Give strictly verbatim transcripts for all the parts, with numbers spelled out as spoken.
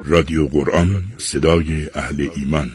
رادیو قرآن، صدای اهل ایمان.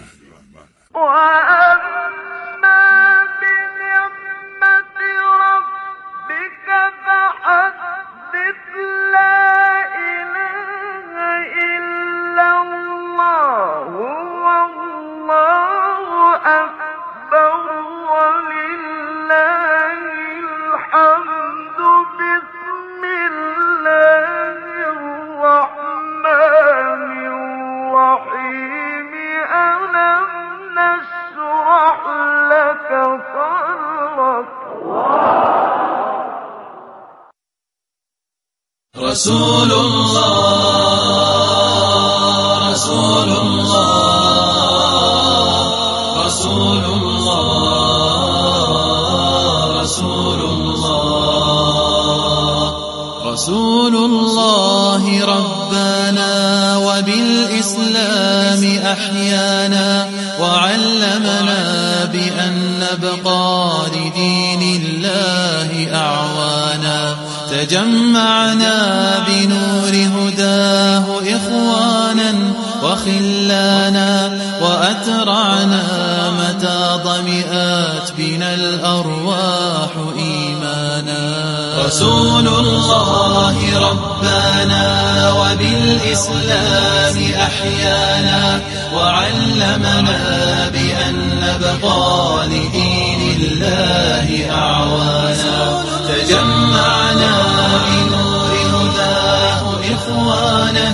رسول الله رسول الله رسول الله رسول الله رسول الله ربنا وبالإسلام أحيانا وعلمنا بأن نبقى لدين الله أعوانا تجمعنا بنور هداه إخوانا وخلانا وأترعنا متى ضمئات بنا الأرواح إيمانا رسول الله ربنا وبالإسلام أحيانا وعلمنا بأن نبقى لدين الله أعوانا تجمعنا بنور هداه إخوانا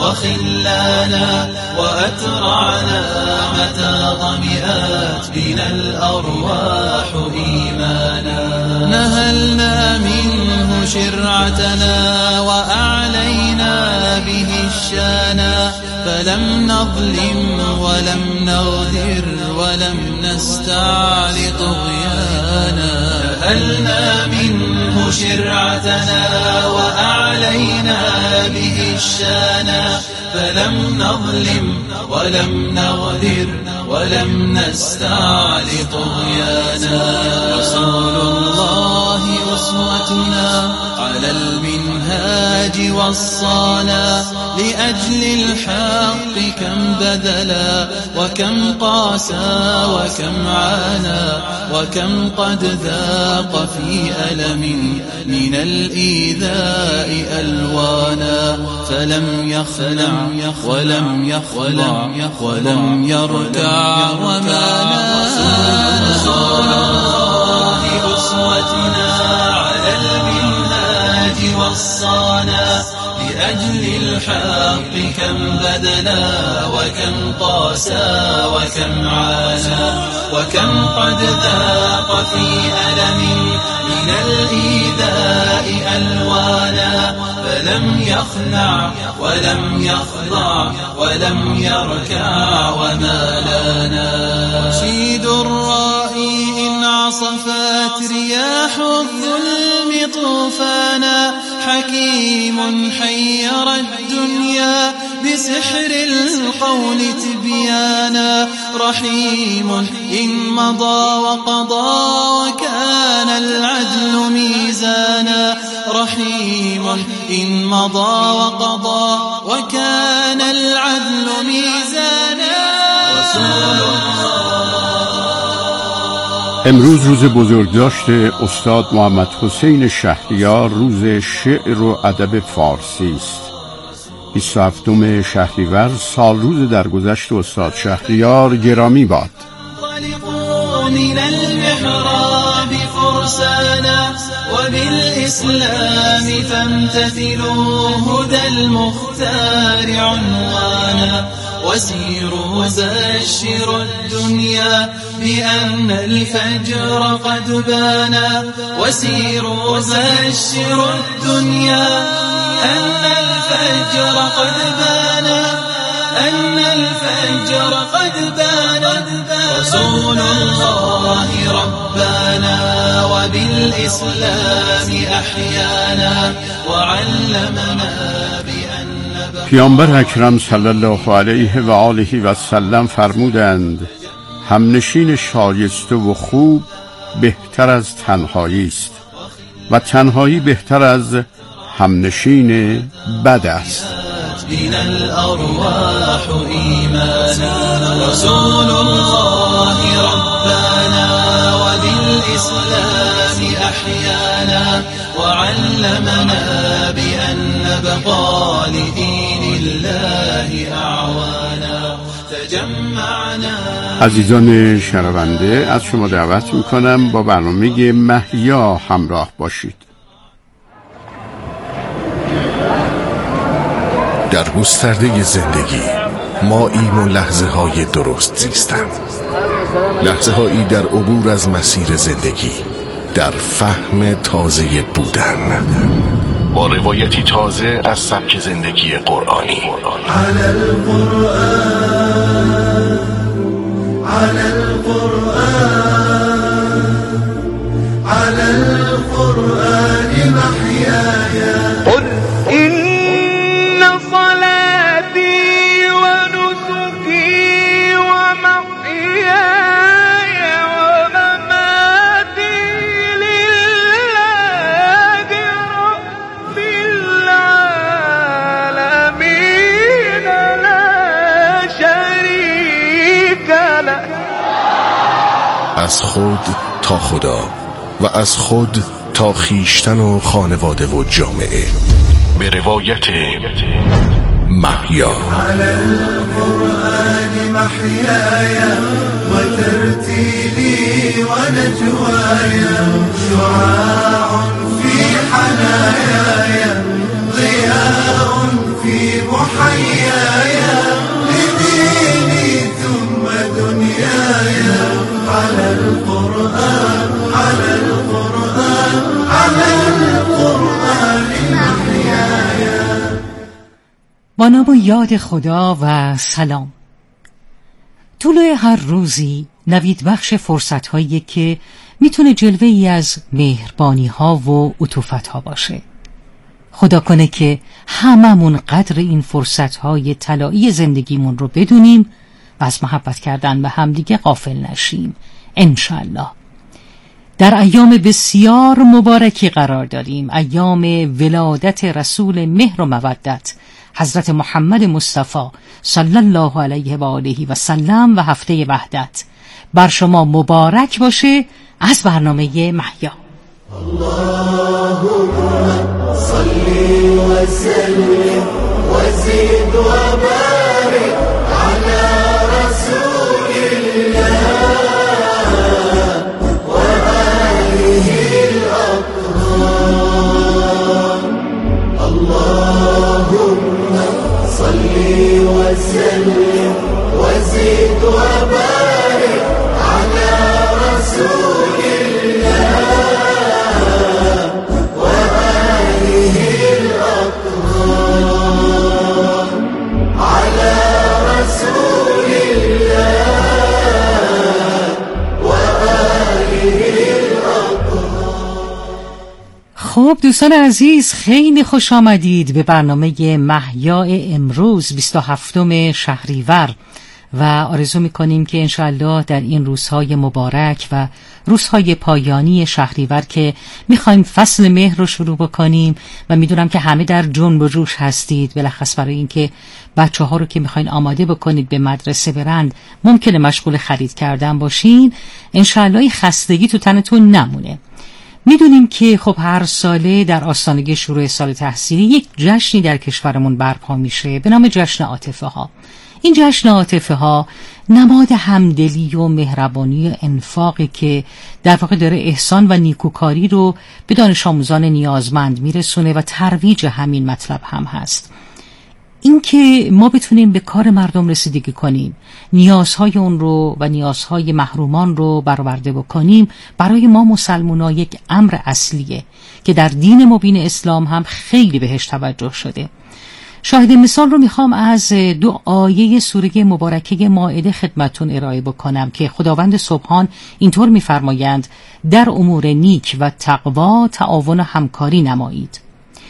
وخلانا وأترعنا متى ضمئات بنا الأرواح إيمانا نهلنا منه شرعتنا وأعلينا به الشانا فلم نظلم ولم نغدر ولم نستعل طغيانا نهلنا منه شرعتنا وأعلينا به الشانا فلم نظلم ولم نغدر ولم نستعل طغيانا رسول الله أسوتنا على المنهاج وصانا لأجل الحق كم بذلا وكم قاسى وكم عانى وكم قد ذاق في ألم من الإيذاء ألوانا فلم يخلع ولم يخضع ولم يركع ومانا رسول الله أسوتنا على المنهاج وصانا لأجل الحق كم بذلا وكم قاسى وكم عانى وكم قد ذاق في ألم من الإيذاء ألوانا فلم يخنع ولم يخضع ولم يركع وما لانا رشيد الرائي إن عصفت رياح الظلم طوفانا حكيم حير الدنيا بسحر القول تبيانا رحيم إن مضى وقضى وكان العدل ميزانا رحيم إن مضى وقضى وكان العدل ميزانا رسول الله. امروز روز بزرگداشت استاد محمد حسین شهریار، روز شعر و ادب فارسی است. بیست و هفتم شهریور سال روز درگذشت استاد شهریار گرامی باد. من المحراب فرسانا وبالإسلام فامتثلوا هدى المختار عنوانا وسيروا بشروا الدنيا بأن الفجر قد بانا وسيروا بشروا الدنيا أن الفجر قد بانا أن الفجر قد بانا رسول الله ربنا وبالإسلام أحيانا وعلمنا بأن پیامبر اکرم صلی الله علیه و آله و سلم فرمودند همنشین شایسته و خوب بهتر از تنهایی است و تنهایی بهتر از همنشین بد است. بنا الأرواح إيمانا رسول الله ربنا وبالإسلام أحيانا وعلمنا بأن نبقى لدين الله أعوانا تجمعنا. عزیزان شنونده، از شما دعوت میکنم با برنامه محیا همراه باشید. در گسترده زندگی ماییم و لحظه های درست زیستن، لحظه هایی در عبور از مسیر زندگی، در فهم تازه بودن، با روایتی تازه از سبک زندگی قرآنی. على القرآن على القرآن على القرآن محياي قل إن صلاتي ونسكي ومحياي ومماتي لله رب العالمين لا شريك له. از خود تا خدا و از خود تا خیشتن و خانواده و جامعه، به روایت محیا. على القرآن محياي وترتيلي ونجواي شعاع في حناياي ضياء في محياي لديني ثم دنياي. على القرآن على القرآن على القرآن محياي. با نام و یاد خدا و سلام. طول هر روزی نوید بخش فرصت هایی که میتونه جلوه ای از مهربانی ها و عطوفت ها باشه. خدا کنه که هممون قدر این فرصت های طلایی زندگیمون رو بدونیم و از محبت کردن به همدیگه غافل نشیم انشالله. در ایام بسیار مبارکی قرار داریم، ایام ولادت رسول مهر و مودت حضرت محمد مصطفی صلی الله علیه و آله و سلم و هفته وحدت بر شما مبارک باشه از برنامه محیا. اللهم صلی و سلم و زد و بارک علی رسول الله و آله الاطهار. اللهم صلی و سلم و زد و بارک علی رسول الله و آله الاطهار. علی رسول الله و آله الاطهار. خب دوستان عزیز، خیلی خوش آمدید به برنامه محیا امروز بیست و هفتم شهریور و آرزو میکنیم که انشاءالله در این روزهای مبارک و روزهای پایانی شهریور که میخوایم فصل مهر رو شروع بکنیم و میدونم که همه در جنب و جوش هستید، بلخص برای اینکه بچه ها رو که میخواین آماده بکنید به مدرسه برند ممکنه مشغول خرید کردن باشین. انشاءالله خستگی تو تنتون نمونه. میدونیم که خب هر ساله در آستانه شروع سال تحصیلی یک جشنی در کشورمون برپا میشه به نام جشن عاطفه ها. این جشن عاطفه ها نماد همدلی و مهربانی و انفاقی که در واقع داره احسان و نیکوکاری رو به دانش آموزان نیازمند میرسونه و ترویج همین مطلب هم هست. اینکه ما بتونیم به کار مردم رسیدگی کنیم، نیازهای اون رو و نیازهای محرومان رو برآورده بکنیم، برای ما مسلمان‌ها یک امر اصلیه که در دین مبین اسلام هم خیلی بهش توجه شده. شاهد مثال رو میخوام از دو آیه سوره مبارکه مائده خدمتون ارائه بکنم که خداوند سبحان اینطور میفرمایند در امور نیک و تقوا تعاون و همکاری نمایید.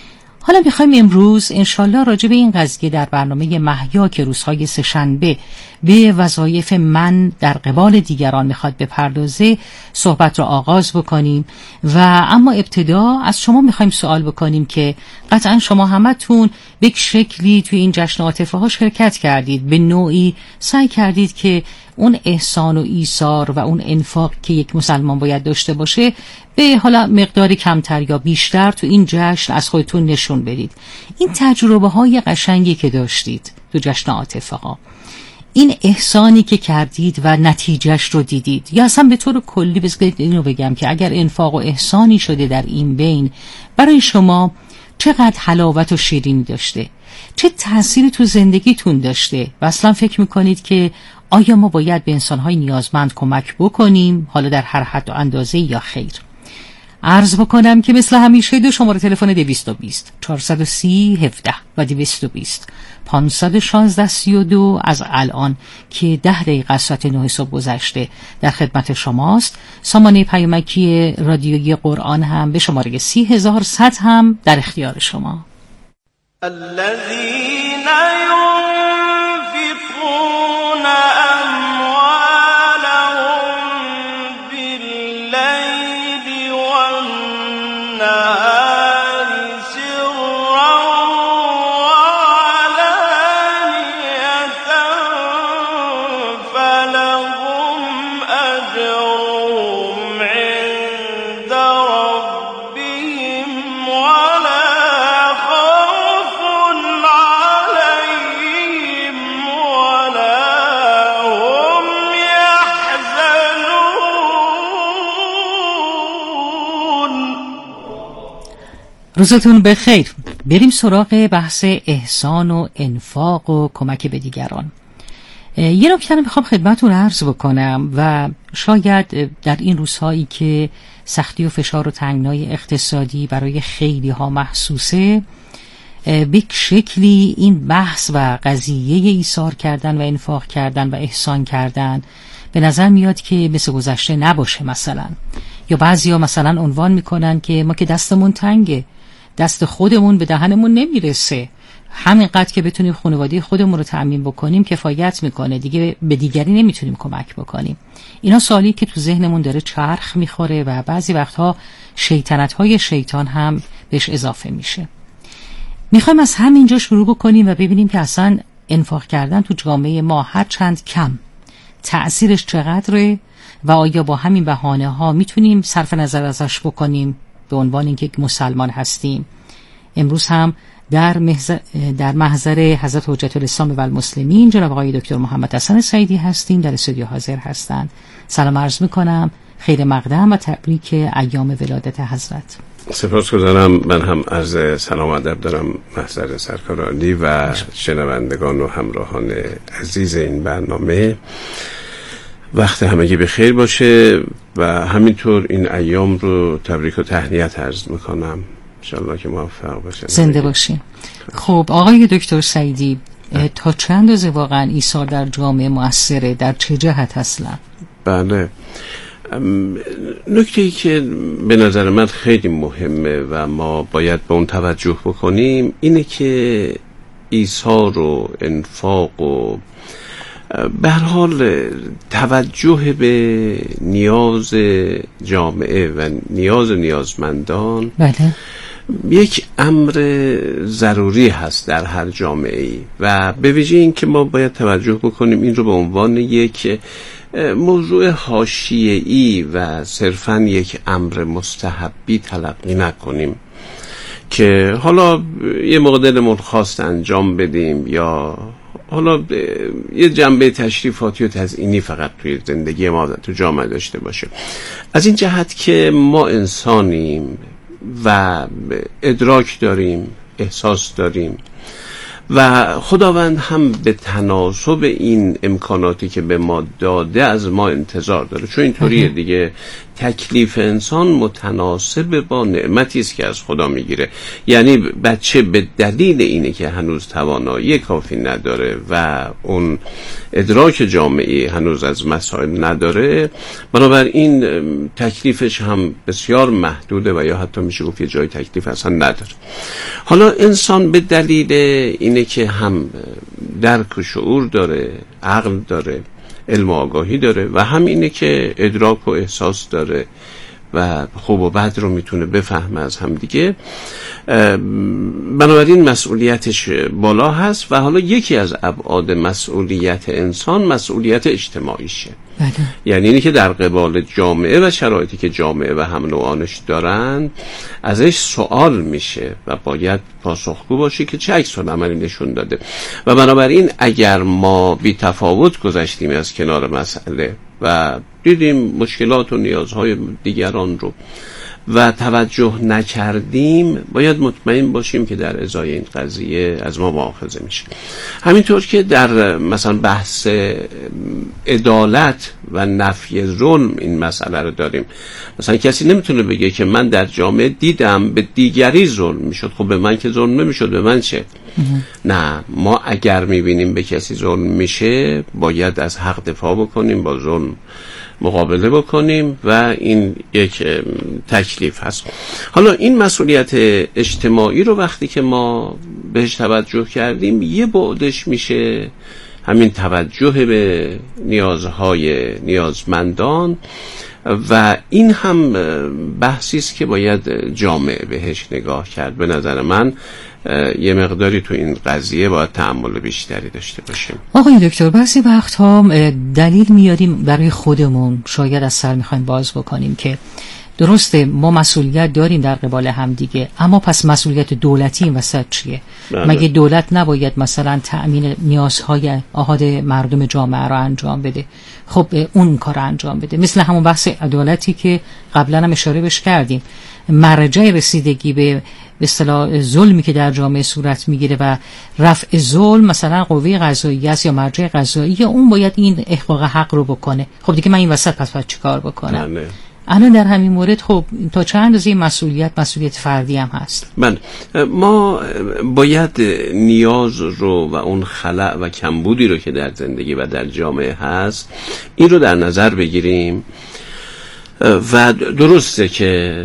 حالا میخوایم امروز انشالله راجع به این قضیه در برنامه محیا که روزهای سه‌شنبه به وظایف من در قبال دیگران میخواد بپردازه صحبت را آغاز بکنیم. و اما ابتدا از شما میخوایم سوال بکنیم که قطعا شما همتون به یک شکلی توی این جشن عاطفه ها شرکت کردید، به نوعی سعی کردید که اون احسان و ایثار و اون انفاق که یک مسلمان باید داشته باشه به حالا مقداری کمتر یا بیشتر تو این جشن از خودتون نشون بدید. این تجربه های قشنگی که داشتید تو جشن عاطفه ها، این احسانی که کردید و نتیجهش رو دیدید، یا اصلا به طور کلی بذارید اینو بگم که اگر انفاق و احسانی شده در این بین برای شما چقدر حلاوت و شیرینی داشته، چه تأثیری تو زندگیتون داشته و اصلا فکر میکنید که آیا ما باید به انسانهای نیازمند کمک بکنیم، حالا در هر حد و اندازه یا خیر. عرض بکنم که مثل همیشه دو شماره تلفن دویست و بیست چهارصد و سی هفده و دویست و بیست پانصد و شانزده سی و دو از الان که ده دقیقه از ساعت نه صبح گذشته در خدمت شماست. سامانه پیامکی رادیویی قرآن هم به شماره سی هزار صد هم در اختیار شما. الذين ينفقون روزتون بخیر. بریم سراغ بحث احسان و انفاق و کمک به دیگران. یه نکته رو میخوام خدمتتون عرض بکنم و شاید در این روزهایی که سختی و فشار و تنگنای اقتصادی برای خیلی ها محسوسه، به شکلی این بحث و قضیه ایثار کردن و انفاق کردن و احسان کردن به نظر میاد که مثل گذشته نباشه. مثلا یا بعضیا مثلا عنوان میکنن که ما که دستمون تنگه، دست خودمون به دهنمون نمیرسه، همینقدر که بتونیم خانواده خودمون رو تأمین بکنیم کفایت میکنه، دیگه به دیگری نمیتونیم کمک بکنیم. اینا سوالی که تو ذهنمون داره چرخ میخوره و بعضی وقتها شیطنت‌های شیطان هم بهش اضافه میشه. میخوایم از همینجا شروع بکنیم و ببینیم که اصلا انفاق کردن تو جامعه ما هر چند کم تأثیرش چقدره و آیا با همین بهانه ها میتونیم صرف نظر ازش بکنیم به عنوان اینکه مسلمان هستیم. امروز هم در محضر در محضر حضرت حجت الاسلام و المسلمین جناب آقای دکتر محمد حسن سعیدی هستیم، در استودیو حاضر هستند. سلام عرض میکنم، خیر مقدم و تبریک ایام ولادت حضرت. سپاسگزارم. من هم عرض سلام و ادب دارم محضر سرکار عالی و شنوندگان و همراهان عزیز این برنامه. وقت همگی بخیر باشه و همینطور این ایام رو تبریک و تهنیت عرض میکنم. انشالله که موفق باشین، زنده باشین. خب آقای دکتر سعیدی، تا چند اندازه واقعا ایثار در جامعه مؤثره؟ در چه جهت اصلا؟ بله، نکته ای که به نظر من خیلی مهمه و ما باید به اون توجه بکنیم اینه که ایثار و انفاق و به هر حال توجه به نیاز جامعه و نیاز نیازمندان بله یک امر ضروری هست در هر جامعه‌ای و به ویژه این که ما باید توجه بکنیم این رو به عنوان یک موضوع حاشیه‌ای و صرفاً یک امر مستحبی تلقی نکنیم که حالا یه موقع دلمون خواست انجام بدیم یا حالا یه جنبه تشریفاتی و تزیینی فقط توی زندگی ما تو جامعه داشته باشه. از این جهت که ما انسانیم و ادراک داریم، احساس داریم و خداوند هم به تناسب این امکاناتی که به ما داده از ما انتظار داره، چون اینطوریه دیگه. تکلیف انسان متناسب با نعمتی است که از خدا میگیره. یعنی بچه به دلیل اینه که هنوز توانایی کافی نداره و اون ادراک جامعی هنوز از مسائل نداره، بنابراین تکلیفش هم بسیار محدوده و یا حتی میشه گفت یه جای تکلیف اصلا نداره. حالا انسان به دلیل اینه که هم درک و شعور داره، عقل داره، علم و آگاهی داره و هم اینه که ادراک و احساس داره و خوب و بد رو میتونه بفهمه از هم دیگه، بنابراین مسئولیتش بالا هست. و حالا یکی از ابعاد مسئولیت انسان مسئولیت اجتماعیشه. بله. یعنی اینی که در قبال جامعه و شرایطی که جامعه و هم نوعانش دارن ازش سوال میشه و باید پاسخگو باشه که چه عکس العملی نشون داده. و بنابراین اگر ما بی تفاوت گذشتیم از کنار مسئله و دیدیم مشکلات و نیازهای دیگران رو و توجه نکردیم، باید مطمئن باشیم که در ازای این قضیه از ما مؤاخذه میشه. همینطور که در مثلا بحث عدالت و نفی ظلم این مسئله رو داریم. مثلا کسی نمیتونه بگه که من در جامعه دیدم به دیگری ظلم میشد، خب به من که ظلم نمیشد، به من چه؟ نه، ما اگر میبینیم به کسی ظلم میشه باید از حق دفاع بکنیم، با ظلم مقابله بکنیم و این یک تکلیف هست. حالا این مسئولیت اجتماعی رو وقتی که ما بهش توجه کردیم، یه بعدش میشه همین توجه به نیازهای نیازمندان و این هم بحثی است که باید جامعه بهش نگاه کرد. به نظر من یه مقداری تو این قضیه باید تأمل بیشتری داشته باشیم. آقای دکتر، بعضی وقتها دلیل میاریم برای خودمون، شاید از سر میخوایم باز بکنیم که درسته ما مسئولیت داریم در قبال هم دیگه، اما پس مسئولیت دولتی این وسط چیه؟ بله. مگه دولت نباید مثلا تأمین نیازهای آحاد مردم جامعه رو انجام بده؟ خب اون کار انجام بده. مثل همون بحث عدالتی که قبلا هم اشاره بهش کردیم، مرجع رسیدگی به به اصطلاح ظلمی که در جامعه صورت میگیره و رفع ظلم مثلا قوه قضاییه است یا مرجع قضایی، اون باید این احقاق حق رو بکنه. خب دیگه من این وسط پس باید چیکار بکنم؟ بله. الان در همین مورد خب تا چند اندازه مسئولیت مسئولیت فردی هم هست. بله، ما باید نیاز رو و اون خلأ و کمبودی رو که در زندگی و در جامعه هست این رو در نظر بگیریم و درسته که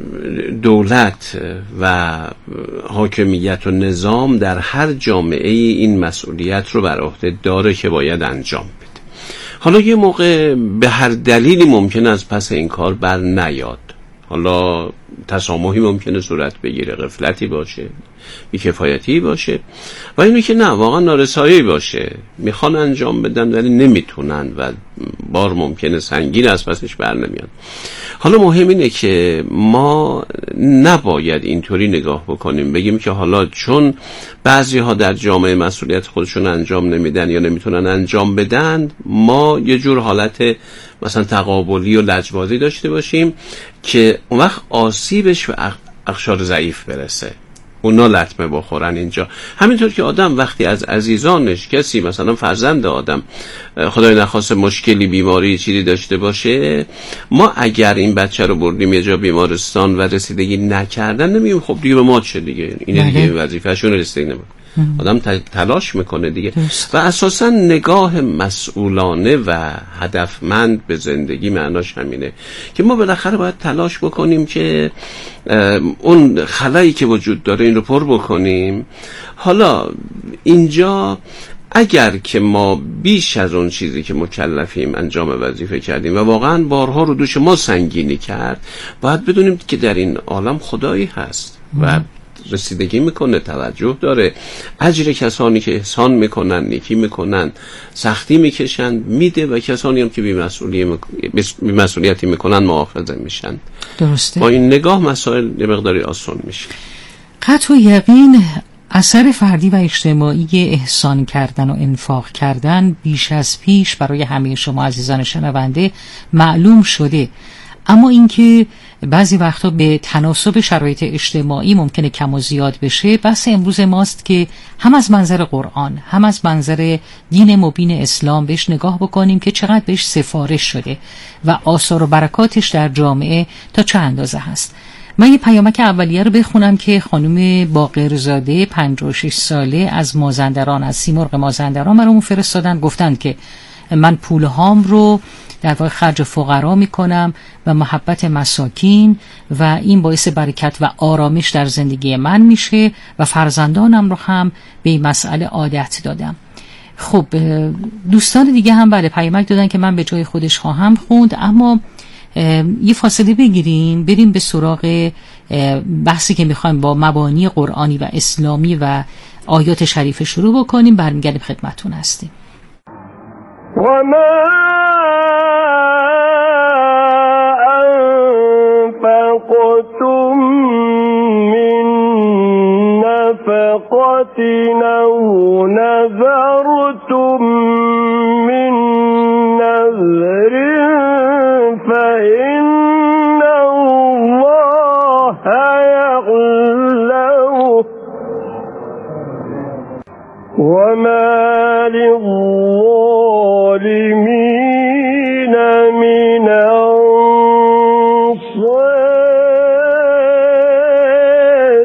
دولت و حاکمیت و نظام در هر جامعه این مسئولیت رو بر عهده داره که باید انجام بده. حالا یه موقع به هر دلیلی ممکنه از پس این کار بر نیاد، حالا تسامحی ممکنه صورت بگیره، غفلتی باشه، بی‌کفایتی باشه و اینو که نه واقعا نارسایی باشه، میخوان انجام بدن ولی نمیتونن و بار ممکنه سنگین از پسش بر نمیاد. حالا مهم اینه که ما نباید اینطوری نگاه بکنیم بگیم که حالا چون بعضی ها در جامعه مسئولیت خودشون انجام نمیدن یا نمیتونن انجام بدن، ما یه جور حالت مثلا تقابلی و لجبازی داشته باشیم که اون وقت آسیبش و اقشار ضعیف برسه، اونا لطمه بخورن اینجا. همینطور که آدم وقتی از عزیزانش کسی مثلا فرزند آدم خدای نخواسته مشکلی، بیماری، چیزی داشته باشه، ما اگر این بچه رو بردیم یه جا بیمارستان و رسیدگی نکردن نمیگیم خب دیگه به ما چه دیگه، اینه دیگه وظیفه‌شون رسیدگی نمیکنه. آدم تلاش میکنه دیگه دست. و اساسا نگاه مسئولانه و هدفمند به زندگی معناش همینه که ما بالاخره باید تلاش بکنیم که اون خلایی که وجود داره این رو پر بکنیم. حالا اینجا اگر که ما بیش از اون چیزی که مکلفیم انجام وظیفه کردیم و واقعا بارها رو دوش ما سنگینی کرد، باید بدونیم که در این عالم خدایی هست و رسیدگی میکنه، توجه داره، اجر کسانی که احسان میکنن، نیکی میکنن، سختی میکشن میده و کسانی هم که بی‌مسئولیتی میکنن مؤاخذه میشن. درسته. با این نگاه مسائل یه مقداری آسان میشه. قطع و یقین اثر فردی و اجتماعی احسان کردن و انفاق کردن بیش از پیش برای همه شما عزیزان شنونده معلوم شده، اما اینکه بعضی وقتا به تناسب شرایط اجتماعی ممکنه کم و زیاد بشه. بحث امروز ماست که هم از منظر قرآن هم از منظر دین مبین اسلام بهش نگاه بکنیم که چقدر بهش سفارش شده و آثار و برکاتش در جامعه تا چه اندازه هست. من یه پیامک اولیه رو بخونم که خانم باقرزاده پنجاه و شش ساله از مازندران، از سیمرغ مازندران برامون فرستادن. گفتن که من پولهام رو در واقع خرج فقرا میکنم و محبت مساکین و این باعث برکت و آرامش در زندگی من میشه و فرزندانم رو هم به این مسئله عادت دادم. خب دوستان دیگه هم بله پیامک دادن که من به جای خودش خواهم خوند، اما یه فاصله بگیریم بریم به سراغ بحثی که میخوایم با مبانی قرآنی و اسلامی و آیات شریف شروع بکنیم. برمیگردیم خدمتتون هستیم. وما أنفقتم من نفقة أو نذرتم من نذر فإن الله يعلمه وما للظالمين من أنصار.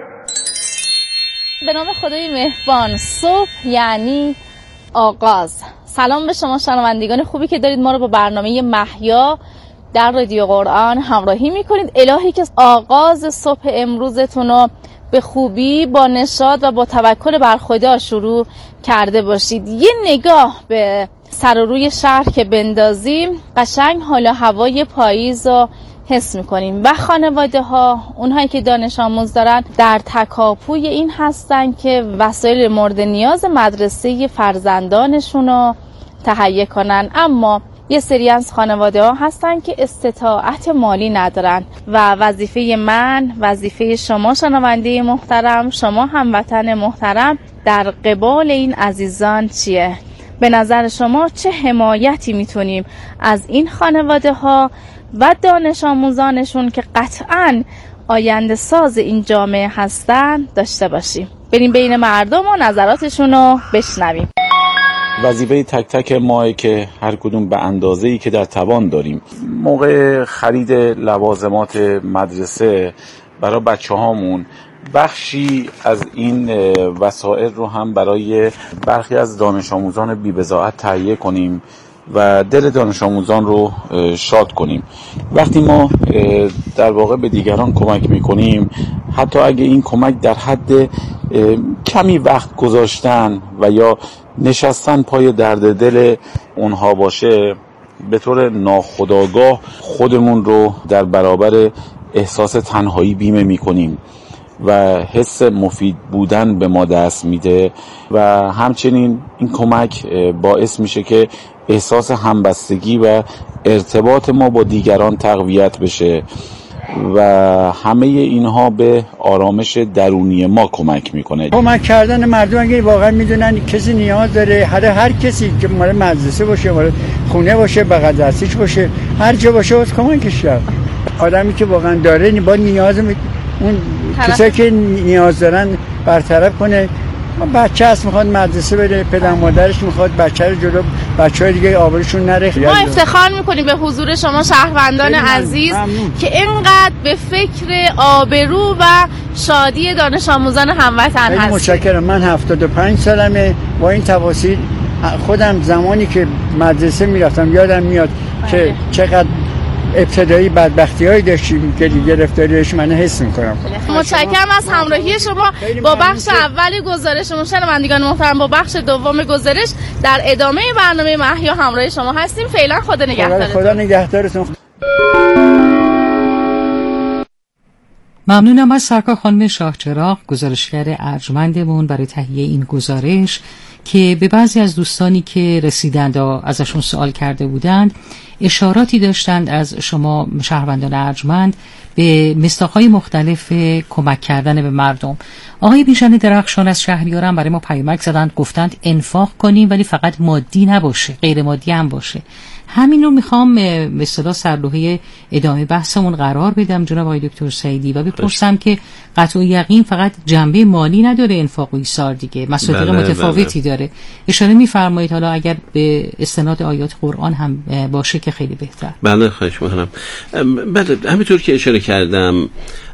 به نام خدای مهربان. صبح یعنی آغاز. سلام به شما شنوندگان خوبی که دارید ما رو با برنامه محیا در رادیو قرآن همراهی میکنید. الهی که آغاز صبح امروزتون رو به خوبی با نشاط و با توکل بر خدا شروع کرده باشید. یه نگاه به سر و روی شهر که بندازیم قشنگ حال هوای پاییز رو حس میکنیم و خانواده ها، اونهایی که دانش آموز دارن، در تکاپوی این هستن که وسایل مورد نیاز مدرسه فرزندانشون رو تهیه کنن. اما یه سری از خانواده ها هستن که استطاعت مالی ندارن و وظیفه من، وظیفه شما شنونده محترم، شما هموطن محترم در قبال این عزیزان چیه؟ به نظر شما چه حمایتی میتونیم از این خانواده ها و دانش آموزانشون که قطعاً آینده ساز این جامعه هستن داشته باشیم؟ بریم بین مردم و نظراتشون رو بشنویم. وظیفه تک تک ماه که هر کدوم به اندازه‌ای که در توان داریم موقع خرید لوازمات مدرسه برای بچه‌هامون بخشی از این وسایل رو هم برای برخی از دانش آموزان بی‌بضاعت تهیه کنیم و دل دانش آموزان رو شاد کنیم. وقتی ما در واقع به دیگران کمک میکنیم، حتی اگه این کمک در حد کمی وقت گذاشتن و یا نشستن پای درد دل اونها باشه، به طور ناخودآگاه خودمون رو در برابر احساس تنهایی بیمه میکنیم و حس مفید بودن به ما دست میده و همچنین این کمک باعث میشه که احساس همبستگی و ارتباط ما با دیگران تقویت بشه و همه اینها به آرامش درونی ما کمک میکنه. کمک کردن مردم اگه واقعا میدونن کسی نیاز داره، هر هر کسی که مال مدرسه باشه، مال خونه باشه، بغل دستیش باشه، هر جا باشه باید کمکش کرد. آدمی که واقعا داره با نیاز می... اون کسایی که نیاز دارن برطرف کنه. بچه هست میخواد مدرسه بره، پدر مادرش میخواد بچه رو جلو بچهای دیگه آبروشون نره. ما افتخار میکنیم به حضور شما شهروندان عزیز ممنون. که اینقدر به فکر آبرو و شادی دانش آموزان هموطن هستید. خیلی متشکرم. من هفتاد و پنج سالمه. با این تفاصیل خودم زمانی که مدرسه میرفتم یادم میاد آه. که چقدر ابتدایی بدبختی‌هایی داشتیم که گرفتاریش من حس می‌کنم. متشکرم از همراهی شما با بخش اول گزارش. شنوندگان محترم، با بخش دوم گزارش در ادامه برنامه محیا همراه شما هستیم. فعلا خدا نگهدارتون. خدا نگهدارتون. ممنونم از سرکار خانم شاهچراغ، گزارشگر ارجمندمون، برای تهیه این گزارش که به بعضی از دوستانی که رسیدند و ازشون سوال کرده بودند اشاراتی داشتند از شما شهروندان ارجمند به مصداق‌های مختلف کمک کردن به مردم. آقای بیژن درخشان از شهریاران برای ما پیامک زدند، گفتند انفاق کنیم ولی فقط مادی نباشه، غیر مادی هم باشه. همین رو میخوام به اصطلاح سرلوحه ادامه بحثمون قرار بدم جناب آقای دکتر سعیدی و بپرسم که قطع یقین فقط جنبه مالی نداره انفاق و ایثار دیگه، مصادیق بله متفاوتی بله. داره. اشاره میفرمایید حالا اگر به استناد آیات قرآن هم باشه که خیلی بهتر. بله خواهش می‌کنم. بله همینطور که اشاره کردم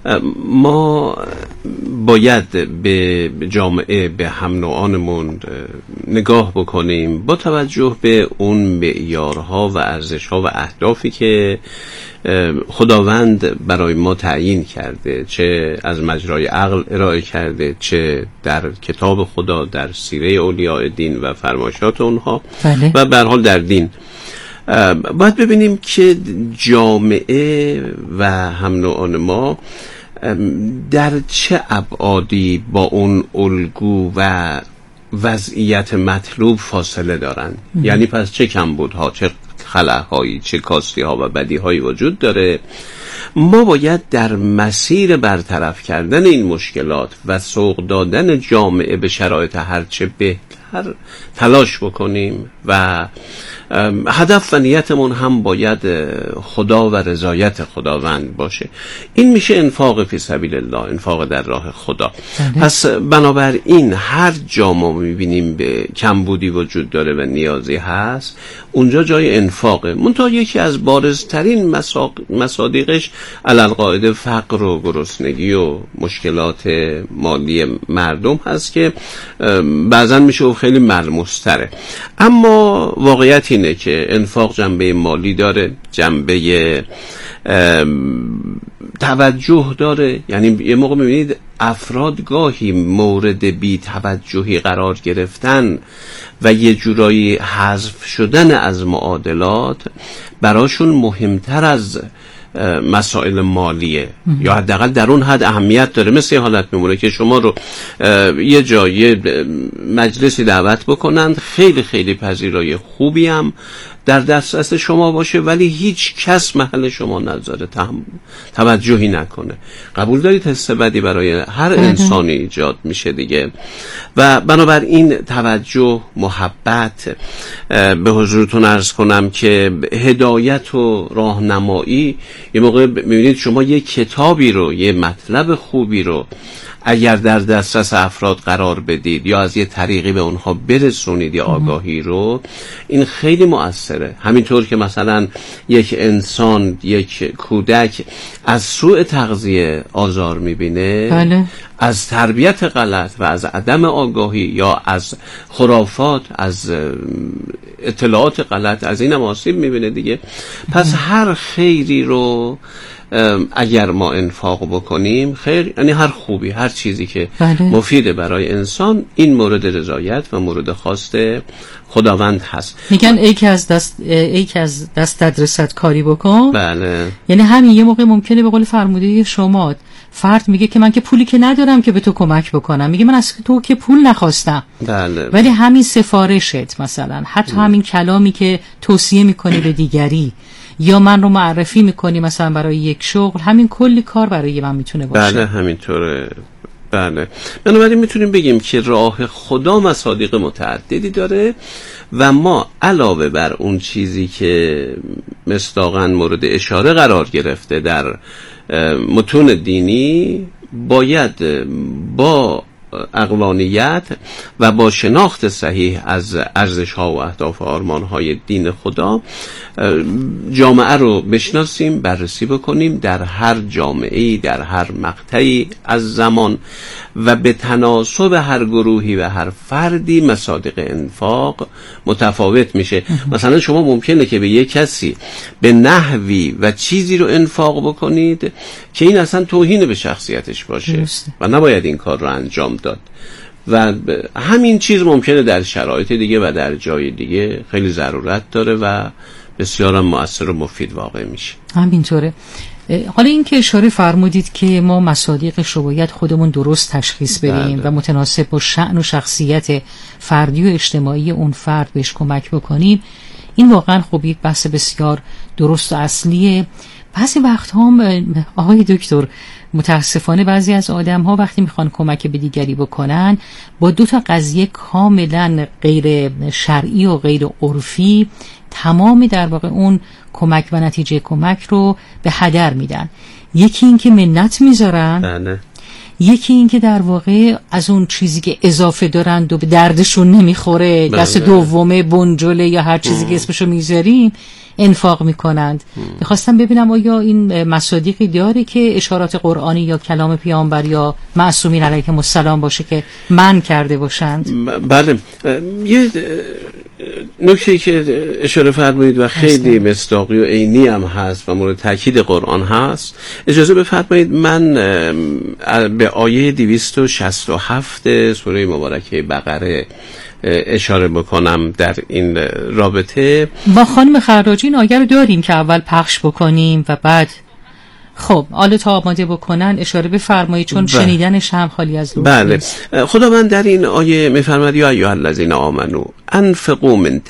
ما باید به جامعه، به هم نوعانمون نگاه بکنیم با توجه به اون معیارها و ارزش‌ها و اهدافی که خداوند برای ما تعیین کرده، چه از مجرای عقل ارائه کرده، چه در کتاب خدا، در سیره اولیاء دین و فرمایشات اونها بله. و به هر حال در دین. باید ببینیم که جامعه و هم نوعان ما در چه ابعادی با اون الگو و وضعیت مطلوب فاصله دارن. یعنی پس چه کمبودها، چه خلاهایی، چه کاستی‌ها و بدیهایی وجود داره. ما باید در مسیر برطرف کردن این مشکلات و سوق دادن جامعه به شرایط هرچه بهتر تلاش بکنیم و هدف و نیتمون هم باید خدا و رضایت خداوند باشه. این میشه انفاق فی سبیل الله، انفاق در راه خدا. ده. پس بنابراین هر جا ما میبینیم به کمبودی وجود داره و نیازی هست، اونجا جای انفاقه. منتها یکی از بارزترین مصادیقش علالقاعده فقر و گرسنگی و مشکلات مالی مردم هست که بعضا میشه خیلی ملموس‌تره. اما واقعیت اینه که انفاق جنبه مالی داره، جنبه توجه داره. یعنی یه موقع میبینید افراد گاهی مورد بی توجهی قرار گرفتن و یه جورایی حذف شدن از معادلات براشون مهمتر از مسائل مالیه یا حداقل در اون حد اهمیت داره. مثل حالت میمونه که شما رو یه جای مجلسی دعوت بکنند، خیلی خیلی پذیرای خوبی هم در دسترس شما باشه ولی هیچ کس محل شما نذاره، توجهی نکنه. قبول دارید حس بدی برای هر انسانی ایجاد میشه دیگه. و بنابراین توجه، محبت، به حضورتون عرض کنم که هدایت و راهنمایی، یه موقع میبینید شما یه کتابی رو، یه مطلب خوبی رو اگر در دسترس افراد قرار بدید یا از یه طریقی به اونها برسونید یا آگاهی رو، این خیلی مؤثره. همینطور که مثلا یک انسان، یک کودک از سوء تغذیه آزار میبینه، بله. از تربیت غلط و از عدم آگاهی یا از خرافات، از اطلاعات غلط، از این هم آسیب میبینه دیگه. پس هر خیری رو اگر ما انفاق بکنیم، خیر یعنی هر خوبی، هر چیزی که بله. مفیده برای انسان، این مورد رضایت و مورد خواست خداوند هست. میگن ای که از دست ای که از دست تدرست کاری بکن. بله. یعنی همین یه موقع ممکنه به قول فرموده شما فرد میگه که من که پولی که ندارم که به تو کمک بکنم، میگه من از تو که پول نخواستم. بله. ولی همین سفارشت مثلا، حتی همین کلامی که توصیه میکنی به دیگری یا من رو معرفی میکنی مثلا برای یک شغل، همین کلی کار برای من میتونه باشه. بله همینطوره. بله. بنابراین میتونیم بگیم که راه خدا مصادیق متعددی داره و ما علاوه بر اون چیزی که مصداقاً مورد اشاره قرار گرفته در متون دینی، باید با عقلانیت و با شناخت صحیح از ارزش‌ها و اهداف و آرمان‌های دین خدا جامعه رو بشناسیم، بررسی بکنیم در هر جامعه‌ای، در هر مقطعی از زمان و به تناسب هر گروهی و هر فردی مصادیق انفاق متفاوت میشه. مثلا شما ممکنه که به یک کسی به نحوی و چیزی رو انفاق بکنید که این اصلا توهین به شخصیتش باشه و نباید این کار رو انجام داد و همین چیز ممکنه در شرایط دیگه و در جای دیگه خیلی ضرورت داره و بسیار هم مؤثر و مفید واقع میشه. همینطوره. حالا این که اشاره فرمودید که ما مصادیقش رو باید خودمون درست تشخیص بدیم و متناسب با شأن و شخصیت فردی و اجتماعی اون فرد بهش کمک بکنیم، این واقعا خب یک بحث بسیار درست و اصلیه. بعضی وقت‌ها هم آقای دکتر متاسفانه بعضی از آدم‌ها وقتی میخوان کمک به دیگری بکنن با دو تا قضیه کاملا غیر شرعی و غیر عرفی تمام در واقع اون کمک و نتیجه کمک رو به هدر میدن. یکی این که منت میذارن، بله. یکی این که در واقع از اون چیزی که اضافه دارند و به دردشون نمیخوره، بله. دست دومه، بنجله یا هر چیزی که اسمشو میذاریم انفاق میکنند. میخواستم ببینم آیا این مصادیقی داره که اشارات قرآنی یا کلام پیامبر یا معصومین علیهم السلام باشه که من کرده باشند؟ بله. یه نکته‌ای که اشاره فرمایید و خیلی مصداقی و عینی هم هست و مورد تاکید قرآن هست، اجازه بفرمایید من به آیه دویست و شصت و هفت سوره مبارکه بقره اشاره بکنم در این رابطه. با خانم خراجی این آیه رو داریم که اول پخش بکنیم و بعد خب حالا تا آماده بکنن اشاره بفرمایید، چون بله. شنیدنش هم خالی از لطف بله. نیست. خداوند در این آیه میفرماید یا ایها الذین آمنو انفقوا من